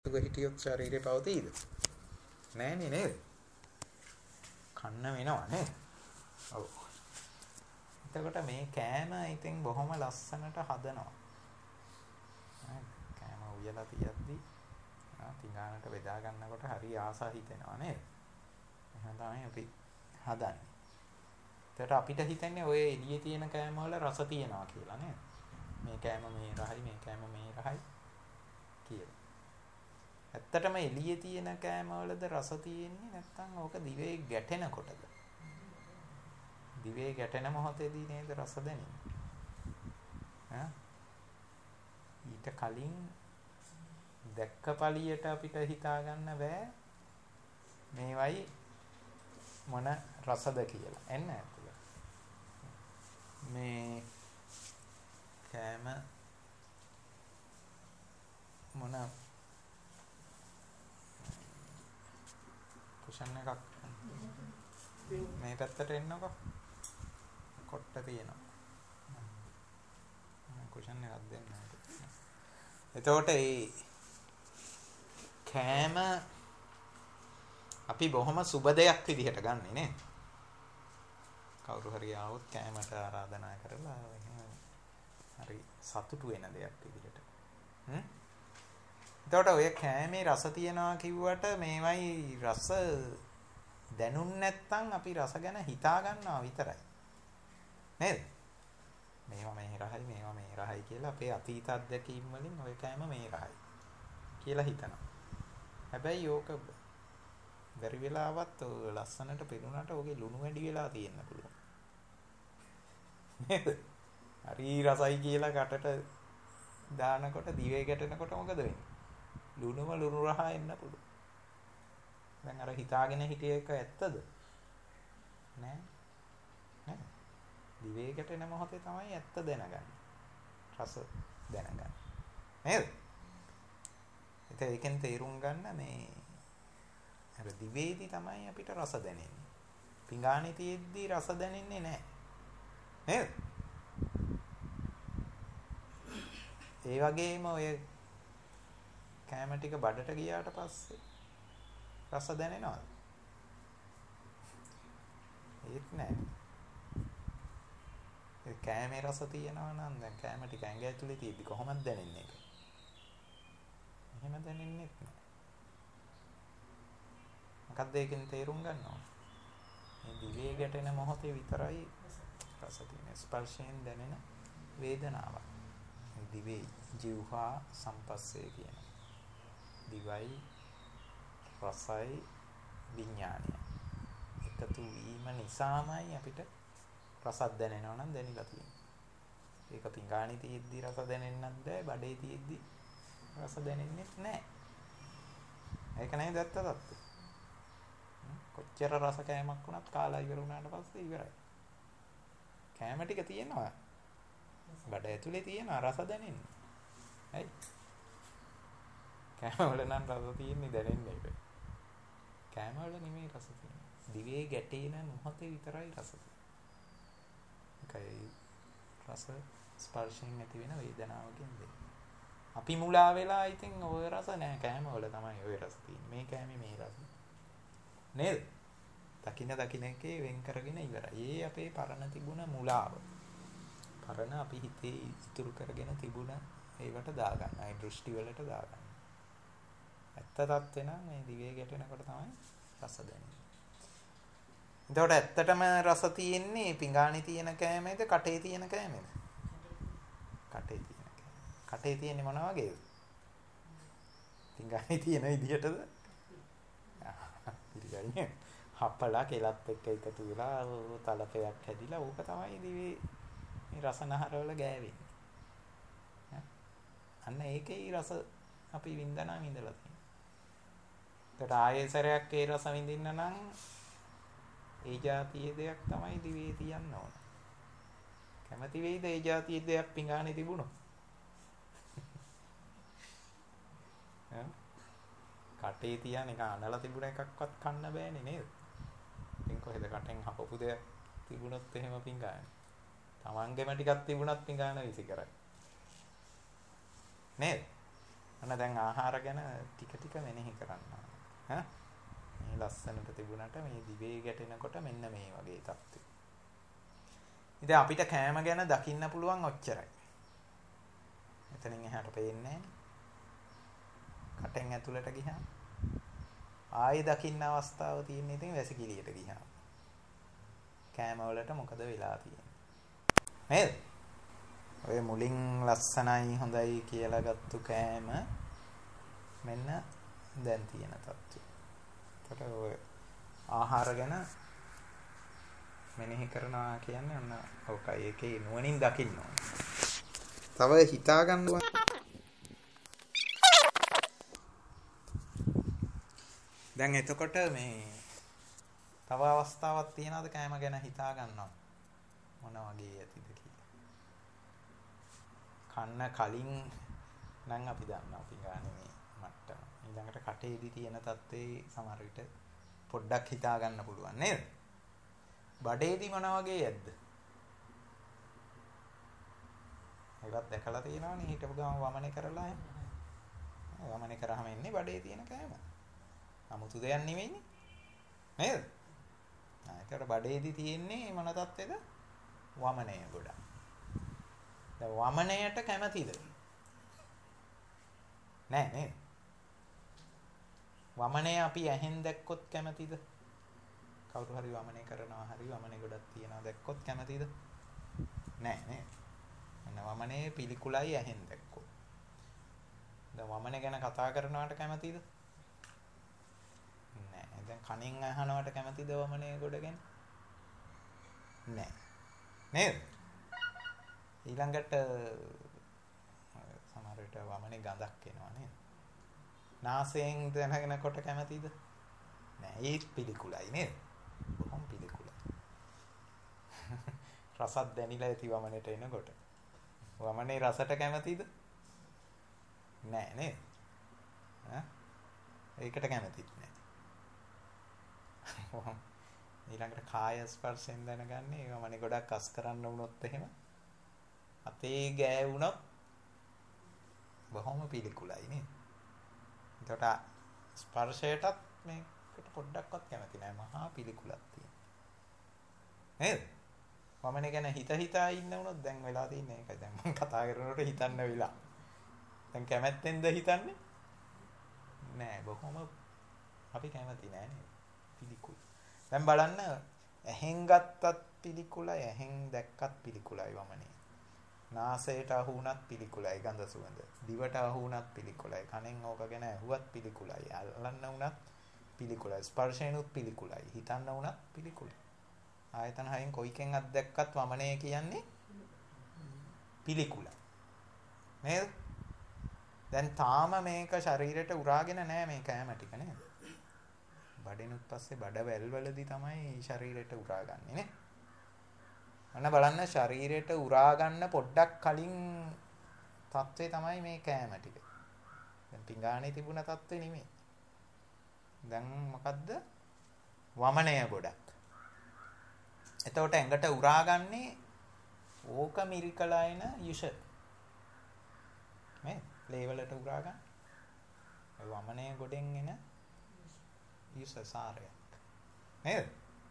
සුඛ හිටියොත් ශරීරේ පවතීද? නෑනේ නේද? කන්න වෙනවා නේද? ඔව්. එතකොට මේ කෑම ඉතින් බොහොම ලස්සනට හදනවා. කෑම උයලා තියද්දි පිඟානට බෙදා ගන්නකොට හරි ආසා හිතෙනවා නේද? එහෙනම් තමයි අපි හදන්නේ. එතකොට අපිට හිතන්නේ ඔය එළියේ තියෙන කෑම වල රස තියනවා කියලා නේද? මේ කෑම මේ රහයි මේ කෑම මේ රහයි කියලා. ඇත්තටම එළියේ තියෙන කෑම වලද රස තියෙන්නේ නැත්නම් ඕක දිවේ ගැටෙනකොටද? දිවේ ගැටෙන මොහොතේදී නේද රස දැනෙන්නේ. ඊට කලින් දැක්ක පළියට අපිට හිතා ගන්න බෑ මේවයි මොන රසද කියලා. එන්න ඇතුළේ. මේ කෑම මොන කුෂන් එකක් මේ පැත්තට එන්නකො. කොට්ට තියෙනවා. කුෂන් එකක් දෙන්න. එතකොට ඒ කෑම අපි බොහොම සුබ දෙයක් විදිහට ගන්නෙ නේ. කවුරු හරි ආවොත් කෑමට ආරාධනා කරලා හරි සතුටු වෙන දෙයක් විදිහට. එතකොට ඔය කෑමේ රස තියනවා කිව්වට මේවයි රස දැනුන් නැත්තම් අපි රස ගැන හිතා ගන්නවා විතරයි. නේද? මේවා මේ රහයි මේවා මේ රහයි කියලා අපේ අතීත අත්දැකීම් වලින් ඔය කෑම මේ රහයි කියලා හිතනවා. හැබැයි ඕක බැරි වෙලාවත් ලස්සනට පෙනුනට ඕකේ ලුණු වැඩි වෙලා තියෙන්න පුළුවන්. නේද? හරි රසයි කියලා කටට දානකොට දිවේ ගැටෙනකොට මොකද වෙන්නේ? ලුණුම ලුණු රහ එන්න පුළුවන්. දැන් අර හිතාගෙන හිටිය එක ඇත්තද? නෑ. නෑ. දිවේ ගැටෙන මොහොතේ තමයි ඇත්ත දැනගන්නේ. රස දැනගන්නේ. නේද? ඒකෙන් තේරුම් ගන්න මේ අර දිවේදී තමයි අපිට රස දැනෙන්නේ. පිඟානේ තියෙද්දි රස දැනෙන්නේ නැහැ. නේද? ඒ වගේම ඔය කෑම ටික බඩට ගියාට පස්සේ රස දැනෙනවද? ඒත් නෑ. ඒ කෑමේ රස තියෙනවා නම් දැන් කෑම ටික ඇඟ ඇතුලේ තියෙද්දි කොහොමද දැනෙන්නේ ඒක? එහෙම දැනෙන්නේ නැහැ. මොකක්ද ඒකෙන් තේරුම් ගන්නවා? මේ දිවේ ගැටෙන මොහොතේ විතරයි රස තියෙන්නේ. ස්පර්ශයෙන් දැනෙන වේදනාවක්. මේ දිවේ ජීවහා සම්පස්සේ කියන. දිවයි රසයි විඥානය. එකතු වීම නිසාමයි අපිට රසක් දැනෙනවා නම් දැනෙලා තියෙන්නේ. ඒක පිඟානි තියෙද්දි රස දැනෙන්නත් බෑ, බඩේ තියෙද්දි රස දැනෙන්නේ නැහැ. ඒක නේද ඇත්ත තත්ත්වය. කොච්චර රස කෑමක් වුණත් කාලා ඉවර වුණාට පස්සේ ඉවරයි. කෑම ටික තියෙනවා. බඩ ඇතුලේ තියෙනවා රස දැනෙන්නේ. හරි. කෑම වල නම් රස තියෙන්නේ දැනෙන්නේ නැහැ. කෑම වල නෙමෙයි රස තියෙන්නේ. දිවේ ගැටෙන මොහොතේ විතරයි රස තියෙන්නේ. ඒකයි රස ස්පර්ශයෙන් ඇති වෙන වේදනාවකින් දෙන්නේ. අපි මුලා වෙලා ඉතින් ওই රස නෑ කෑම වල තමයි ওই රස තියෙන්නේ. මේ කෑමේ මේ රස. නේද? දකින්න එකේ වෙන් කරගෙන ඉවරයි. ඒ අපේ පරණ තිබුණ මුලාව. පරණ අපි හිතේ ඉතුරු කරගෙන තිබුණ ඒවට දාගන්න. ඒ දෘෂ්ටි වලට දාගන්න. ඇත්ත තත්ත්වේ නම් මේ දිවේ ගැටෙනකොට තමයි රස දැනෙන්නේ. එතකොට ඇත්තටම රස තියෙන්නේ පිඟානේ තියෙන කෑමේද කටේ තියෙන කෑමේද? කටේ තියෙන කෑම. කටේ තියෙන්නේ මොන වගේද? පිඟානේ තියෙන විදිහටද? පිළිගන්නේ. හප්පලා කෙලත් එක්ක එකතු වෙලා තලපයක් හැදිලා ඕක තමයි දිවේ මේ රසනහර වල ගෑවෙන්නේ. අන්න ඒකේ රස අපි විඳනා විඳලා තියෙනවා. ඒකට ආයෙසරයක් ඒ රස විඳින්න නම් ඒ જાතියේ දෙයක් තමයි දිවේ තියන්න ඕන. කැමති වෙයිද ඒ જાතියේ දෙයක් පිඟානේ තිබුණොත්? කටේ තියන එක අනලා තිබුණ එකක්වත් කන්න බෑනේ නේද? ඉතින් කොහෙද කටෙන් හපපු දෙයක් තිබුණොත් එහෙම පිඟානේ. තමන්ගෙම ටිකක් තිබුණත් පිඟාන විසි කරයි. නේද? අන්න දැන් ආහාර ගැන ටික ටික මෙනෙහි කරන්න. ඈ මේ ලස්සනට තිබුණාට මේ දිවේ ගැටෙනකොට මෙන්න මේ වගේ තත්ත්වය. ඉතින් අපිට කෑම ගැන දකින්න පුළුවන් ඔච්චරයි. එතනින් එහාට පේන්නේ නැහැ. කටෙන් ඇතුළට ගියාම ආයෙ දකින්න අවස්ථාව තියෙන ඉතින් වැසිකිළියට ගියාම. කෑම වලට මොකද වෙලා තියෙන්නේ? නේද? ඔය මුලින් ලස්සනයි හොඳයි කියලා ගත්තු කෑම මෙන්න දැන් තියෙන තත්ත්වය. ඒකට ඔය ආහාර ගැන මෙනෙහි කරනවා කියන්නේ ඔන්න ඔකයි ඒකේ නුවණින් දකින්න ඕනේ. තව හිතා ගන්නවා. දැන් එතකොට මේ තව අවස්ථාවක් තියනවාද කෑම ගැන හිතා ගන්නවා. මොන වගේ ඇතිද කියලා. කන්න කලින් නම් අපි දන්නවා අපි ගානේ මේ මට්ටම. ඊළඟට කටේදී තියෙන තත්ත්වේ සමහර විට පොඩ්ඩක් හිතා ගන්න පුළුවන් නේද? බඩේදී මොන වගේ ඇද්ද? ඒවත් දැකලා තියෙනවනේ හිටපු ගමන් වමනේ කරලා එහෙම. වමනේ කරාම එන්නේ බඩේ තියෙන කෑම. 아무තු දෙයක් නෙවෙයිනේ. නේද? ඒකට බඩේදී තියෙන්නේ මොන තත්ත්වෙද? වමනය ගොඩක්. දැන් වමනයට කැමතිද? නෑ නේද? වමනය අපි ඇහෙන් දැක්කොත් කැමතිද? කවුරු හරි වමනය කරනවා හරි වමනේ ගොඩක් තියනවා දැක්කොත් කැමතිද? නෑ නේද? එන්න වමනේ පිළිකුලයි ඇහෙන් දැක්කොත්. දැන් වමනේ ගැන කතා කරනවට කැමතිද? නෑ. දැන් කණෙන් අහනවට කැමතිද වමනේ ගොඩ ගැන? නෑ. නේද? ඊළඟට සමහර විට වමනේ ගඳක් එනවා නේද? නාසයෙන් දැනගෙනකොට කැමතිද? නෑ. ඒත් පිළිකුලයි නේද? බොහොම පිළිකුලයි. රසත් දැනිලා ඇති වමනේට එනකොට. වමනේ රසට කැමතිද? නෑ නේද? ඒකට කැමතිත් නෑ. ඊළඟට කාය ස්පර්ශයෙන් දැනගන්නේ වමනේ ගොඩක් අස් කරන්න වුණොත් එහෙම අතේ ගෑවුණොත් බොහොම පිළිකුලයි නේද? එතකොට ස්පර්ශයටත් මේකට පොඩ්ඩක්වත් කැමති නෑ මහා පිළිකුලක් තියෙන. නේද? වමනේ ගැන හිතා ඉන්න වුණොත් දැන් වෙලා තින්නේ ඒකයි. දැන් මම කතා කරනකොට හිතන්න වෙලා. දැන් කැමැත්තෙන්ද හිතන්නේ? නෑ බොහොම අපි කැමති නෑ නේද? පිළිකුල්. දැන් බලන්න ඇහෙන් ගත්තත් පිළිකුලයි ඇහෙන් දැක්කත් පිළිකුලයි වමනේ. නාසයට අහු වුණත් පිළිකුලයි ගඳ සුවඳ. දිවට අහු වුණත් පිළිකුලයි. කනෙන් ඕක ගැන ඇහුවත් පිළිකුලයි. අල්ලන්න වුණත් පිළිකුලයි. ස්පර්ශයෙන්ුත් පිළිකුලයි. හිතන්න වුණත් පිළිකුලයි. ආයතන හයෙන් කොයිකෙන් අත්දැක්කත් වමනේ කියන්නේ පිළිකුලයි. නේද? දැන් තාම මේක ශරීරයට උරාගෙන නැහැ මේ කෑම ටික නේද? බඩෙනුත් පස්සේ බඩ වැල්වලදී තමයි ශරීරයට උරාගන්නේ නේ. අන්න බලන්න ශරීරයට උරා ගන්න පොඩ්ඩක් කලින් තත්ත්වේ තමයි මේ කෑම ටික. දැන් පිඟානේ තිබුණ තත්ත්වේ නෙමෙයි. දැන් මොකද්ද? වමනය ගොඩක්. එතකොට ඇඟට උරාගන්නේ ඕක මිරිකලා එන යුෂ. මේ ලේවලට උරා ගන්න. ඒ වමනය ගොඩෙන් එන යුෂ සාරයක්. නේද?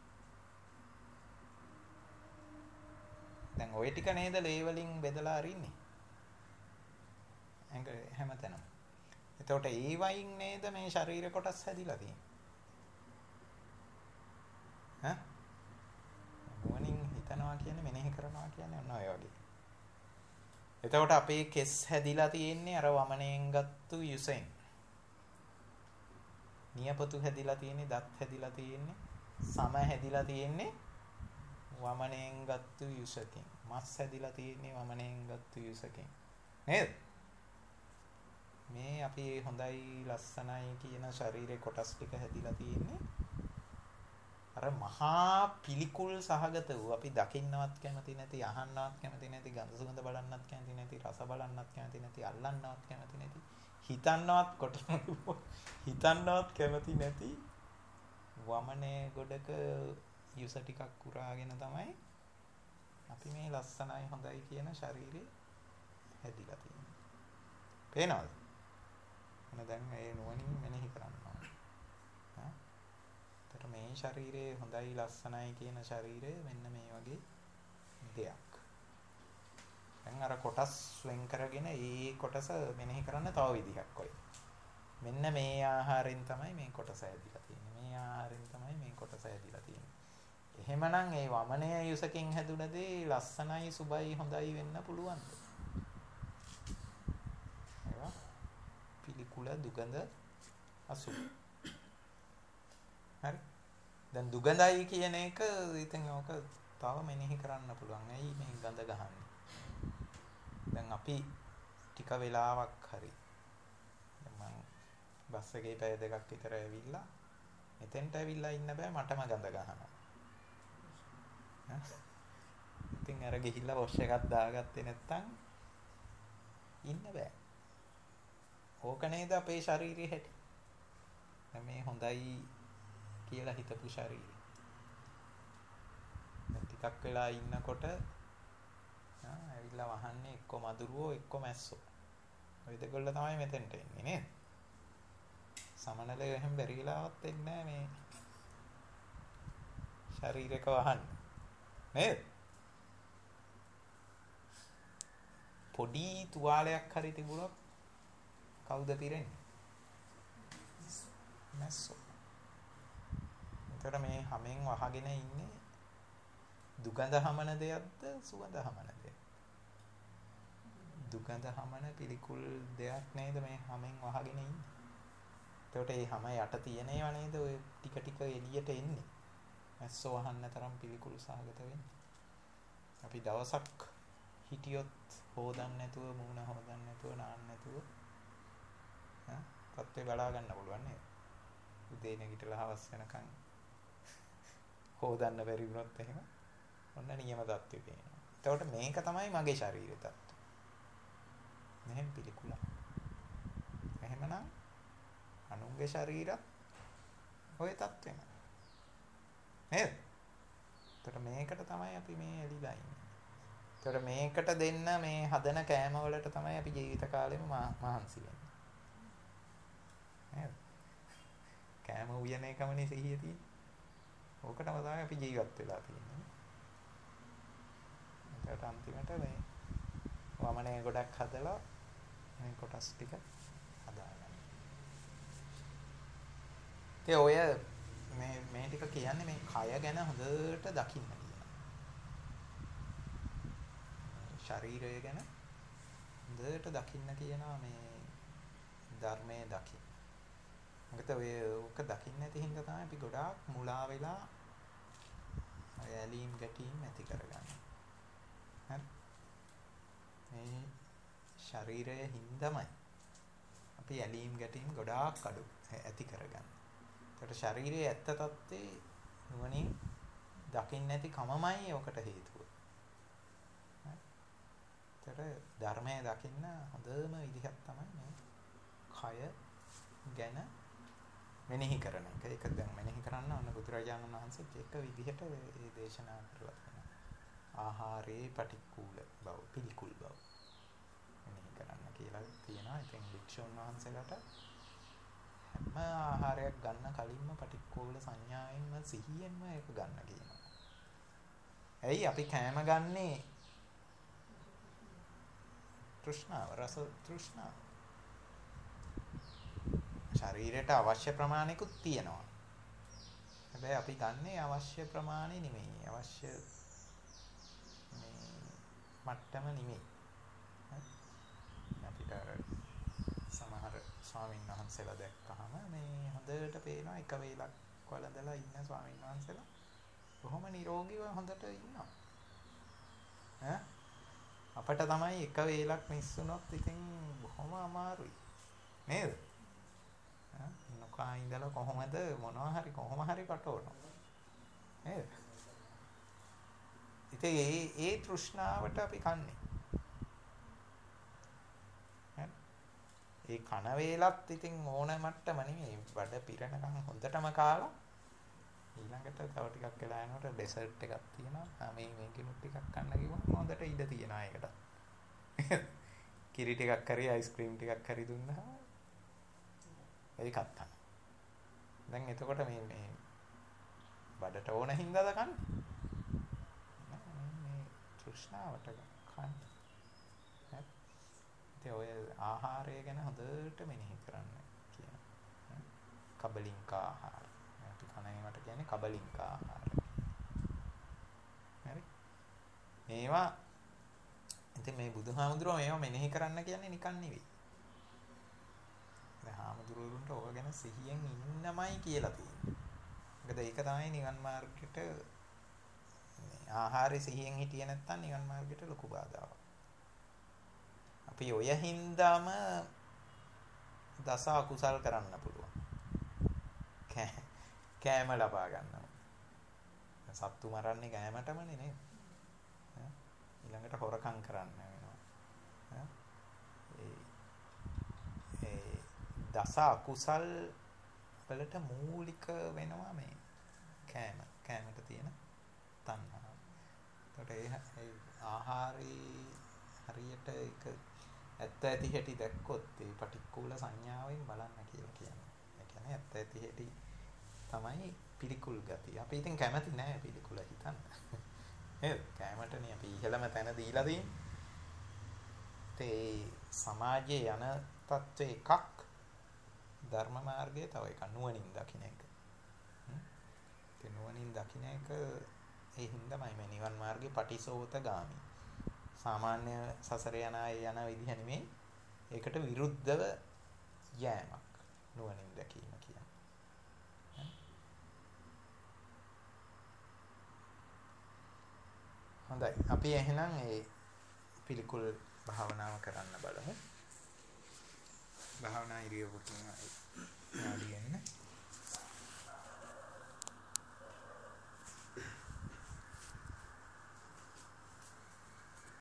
දැන් ওই ටික නේද ලේ වලින් බෙදලා අරින්නේ. ඇඟ හැමතැනම. එතකොට ඒ වයින් නේද මේ ශරීර කොටස් හැදිලා තියෙන්නේ. නුවණින් හිතනවා කියන්නේ මෙනෙහි කරනවා කියන්නේ ඔන්න ඔය වගේ. එතකොට අපේ කෙස් හැදිලා තියෙන්නේ අර වමනෙන් ගත්තු යුසෙන්. නියපොතු හැදිලා තියෙන්නේ, දත් හැදිලා තියෙන්නේ, සම හැදිලා තියෙන්නේ වමනෙන් ගත්තු යුසකින්. මස් හැදිලා තියෙන්නේ වමනෙන් ගත්තු යුසකින්. නේද? මේ අපි හොඳයි ලස්සනයි කියන ශරීරේ කොටස් ටික හැදිලා තියෙන්නේ අර මහා පිළිකුල් සහගත වූ අපි දකින්නවත් කැමති නැති, අහන්නවත් කැමති නැති, ගඳ සුවඳ බලන්නවත් කැමති නැති, රස බලන්නවත් කැමති නැති, අල්ලන්නවත් කැමති නැති, හිතන්නවත් හිතන්නවත් කැමති නැති වමනේ ගොඩක යුස ටිකක් උරාගෙන තමයි අපි මේ ලස්සනයි හොඳයි කියන ශරීරේ හැදිලා තියෙන්නේ. පේනවද? දැන් ඒ නුවණින් මෙනෙහි කරනවා. ඒතර මේ ශරීරයේ හොඳයි ලස්සනයි කියන ශරීරය මෙන්න මේ වගේ දෙයක්. දැන් අර කොටස් වෙන් කරගෙන ඒ කොටස මෙනෙහි කරන්න තව විදිහක් ඔය. මෙන්න මේ ආහාරයෙන් තමයි මේ කොටස ඇදිලා තියෙන්නේ. මේ ආහාරයෙන් තමයි මේ කොටස ඇදිලා තියෙන්නේ. එහෙමනම් ඒ වමනය යුසකින් හැදුන දේ ලස්සනයි, සුබයි, හොඳයි වෙන්න පුළුවන්ද? ඒවා පිළිකුල, දුගඳ, අසුබ. හරි. දැන් දුගඳයි කියන එක ඉතින් ඕක තව මෙනෙහි කරන්න පුළුවන්. ඇයි මේ ගඳ ගහන්නේ? දැන් අපි ටික වෙලාවක් හරි මම බස් එකේ පැය දෙකක් විතර ඇවිල්ලා මෙතෙන්ට ඇවිල්ලා ඉන්න බෑ මටම ගඳ ගහනවා. ඉතින් අර ගිහිල්ලා වොෂ් එකක් දාගත්තේ නැත්තම් ඉන්න බෑ. ඕක නේද අපේ ශාරීරිය හැටි. මේ හොඳයි කියලා හිතපු ශරීරය. ටිකක් වෙලා ඉන්නකොට ඇවිල්ලා වහන්නේ එක්ක මදුරුවෝ එක්ක මැස්සෝ. ඔය දෙකොල්ල තමයි මෙතෙන්ට එන්නේ නේද? සමනලේ එහෙම බැරි වෙලාවත් එන්නේ නැහැ මේ ශරීරයක වහන්න. නේද? පොඩි තුවාලයක් හරි තිබුණොත් කවුද පිරෙන්නේ? මැස්සෝ. ඒතර මේ හැමෙන් වහගෙන ඉන්නේ දුගඳ හමන දෙයක්ද සුවඳ හමන දෙයක්ද? දුගඳ හමන පිළිකුල් දෙයක් නේද මේ හැමෙන් වහගෙන ඉන්නේ. ඒකට මේ හැම යට තියෙන ඒවා නේද ඔය ටික ටික එළියට එන්නේ. මැස්සෝ වහන්න තරම් පිළිකුල් සහගත වෙන්නේ. අපි දවසක් හිටියොත් හොදන්න නැතුව මූණ හොදන්න නැතුව නාන්න නැතුව තත්ත්වේ බලා ගන්න පුළුවන් නේද? උදේ නැගිටලා හවස් වෙනකන් හොදන්න බැරි වුණොත් එහෙම ඔන්න නියම තත්ත්වෙ තියෙනවා. එතකොට මේක තමයි මගේ ශරීර තත්ත්වය. මෙහෙම පිළිකුල. එහෙමනම් අනුන්ගේ ශරීරත් ඔය තත්ත්වෙම. නේද? එතකොට මේකට තමයි අපි මේ එළිලා ඉන්නේ. එතකොට මේකට දෙන්න මේ හදන කෑම වලට තමයි අපි ජීවිත කාලෙම මහන්සි වෙන්නේ. නේද? කෑම උයන එකමනේ සිහිය තියෙන්නේ. ඕකටම තමයි අපි ජීවත් වෙලා තියෙන්නේ. ඒකට අන්තිමට මේ වමනය ගොඩක් හදලා මේ කොටස් ටික හදාගන්න. ඒ ඔය මේ ටික කියන්නේ මේ කය ගැන හොඳට දකින්න කියන. ශරීරය ගැන හොඳට දකින්න කියනවා මේ ධර්මයේ දකින්න. මොකද ඔය ඔක දකින්න නැති හින්දා තමයි අපි ගොඩාක් මුලා වෙලා ඔය ඇලීම් ගැටීම් ඇති කරගන්නේ. හරි. මේ ශරීරයේ හින්දාමයි අපි ඇලීම් ගැටීම් ගොඩාක් අඩු ඇති කරගන්නේ. ඒකට ශරීරයේ ඇත්ත තත්ත්වේ නුවණින් දකින්න නැති කමමයි ඔකට හේතුව. හරි. ධර්මයේ දකින්න හොඳම විදිහක් තමයි මේ කය ගැන මෙනෙහි කරන එක. ඒක දැන් මෙනෙහි කරන්න ඕන බුදුරජාණන් වහන්සේත් එක විදිහට මේ දේශනා කරලා තියෙනවා. ආහාරයේ පටික්කුල බව, පිළිකුල් බව මෙනෙහි කරන්න කියලා තියෙනවා. ඉතින් වික්ෂුන් වහන්සේලාට හැම ආහාරයක් ගන්න කලින්ම පටික්කුල සංඥාවෙන්ම සිහියෙන්ම ඒක ගන්න කියනවා. ඇයි අපි කෑම ගන්නේ? තෘෂ්ණාව, රස තෘෂ්ණාව. ශරීරයට අවශ්‍ය ප්‍රමාණිකුත් තියෙනවා. හැබැයි අපි ගන්නේ අවශ්‍ය ප්‍රමාණය නෙමෙයි. අවශ්‍ය මේ මට්ටම නෙමෙයි. අපිට සමහර ස්වාමීන් වහන්සේලා දැක්කහම මේ හොඳට පේනවා එක වේලක් වළඳලා ඉන්න ස්වාමීන් වහන්සේලා බොහොම නිරෝගීව හොඳට ඉන්නවා. අපිට තමයි එක වේලක් මිස් වුණොත් ඉතින් බොහොම අමාරුයි. නේද? නොකා ඉඳලා කොහොමද මොනවා හරි කොහොම හරි කටවනවා. නේද? ඉතින් ඒ තෘෂ්ණාවට අපි කන්නේ. ඒ කන වේලත් ඉතින් ඕන මට්ටම නෙමෙයි. බඩ පිරෙනකන් හොඳටම කාලා ඊළඟට තව ටිකක් වෙලා යනකොට ඩෙසර්ට් එකක් තියෙනවා. මේකෙනුත් ටිකක් කන්න කිව්වම හොඳට ඉඩ තියෙනවා ඒකට. කිරි ටිකක් හරි අයිස්ක්‍රීම් ටිකක් හරි දුන්නා ඒකත් තමයි. දැන් එතකොට මේ බඩට ඕන හින්දාද කන්නේ? මේ තෘෂ්ණාවට කන්නේ. හරි. ඉතින් ඔය ආහාරය ගැන හොඳට මෙනෙහි කරන්න කියනවා. කබලින්ක ආහාර. අපි කන ඒවට කියන්නේ කබලින්ක ආහාර. හරි. මේවා ඉතින් මේ බුදුහාමුදුරුවෝ මේවා මෙනෙහි කරන්න කියන්නේ නිකන් නෙවෙයි. දැන් හාමුදුරුවන්ට ඕක ගැන සිහියෙන් ඉන්නමයි කියලා තියෙන්නේ. මොකද ඒක තමයි නිවන් මාර්ගයට මේ ආහාරය සිහියෙන් හිටියේ නැත්නම් නිවන් මාර්ගයට ලොකු බාධාවක්. අපි ඔය හින්දාම දස අකුසල් කරන්න පුළුවන්. කෑම ලබා ගන්නවා. සත්තු මරන්නේ කෑමටමනේ නේද? ඊළඟට හොරකම් කරන්න වෙනවා. ඒ දස අකුසල් වලට මූලික වෙනවා මේ කෑමට තියෙන තණ්හාව. ඒකට ඒ ආහාරී හරියට ඒක ඇත්ත ඇති හැටි දැක්කොත් ඒ පටික්කුල සංඥාවෙන් බලන්න කියලා කියන්නේ. ඒ කියන්නේ ඇත්ත ඇති හැටි තමයි පිළිකුල් ගතිය. අපි ඉතින් කැමති නෑ පිළිකුල හිතන්න. නේද? කැමටනේ අපි ඉහළම තැන දීලා තියෙන්නේ. ඒ සමාජයේ යන තත්ත්ව එකක් ධර්ම මාර්ගයේ තව එකක් නුවණින් දකින්න එක. ඒ නුවණින් දකින්න එක ඒ හින්දාමයි මේ නිවන් මාර්ගේ පටිසෝතගාමි. සාමාන්‍ය සසර යන අය යන විදිහ නෙමෙයි. ඒකට විරුද්ධව යෑමක් නුවණින් දැකීම කියන්නේ. හොඳයි. අපි එහෙනම් මේ පිළිකුල් භාවනාව කරන්න බලමු. භාවනා ඉරියව්වකින්